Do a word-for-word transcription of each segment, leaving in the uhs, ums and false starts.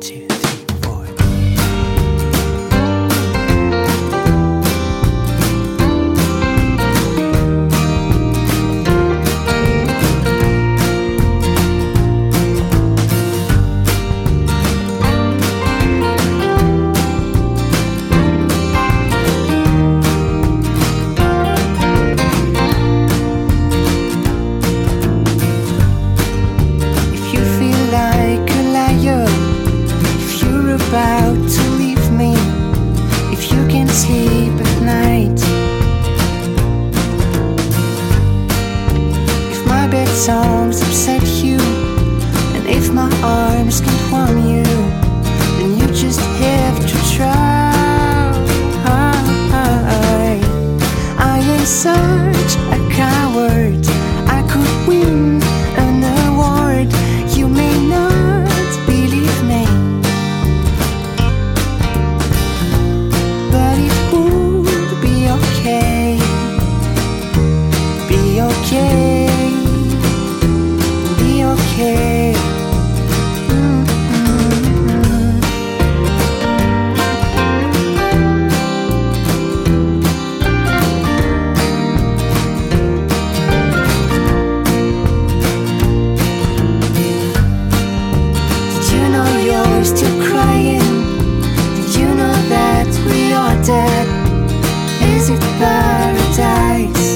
two, three, four. About to leave me, if you can't sleep at night, if my bed songs upset you, and if my arms can't warm you, then you just have to try. I am such a coward, I could win an award. You may not believe me, okay, be okay, be okay. Mm-hmm. Did you know you're still crying? Did you know that we are dead? Is it paradise?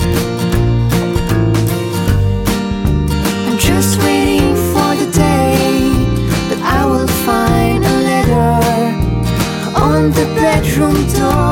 I'm just waiting for the day that I will find a letter on the bedroom door.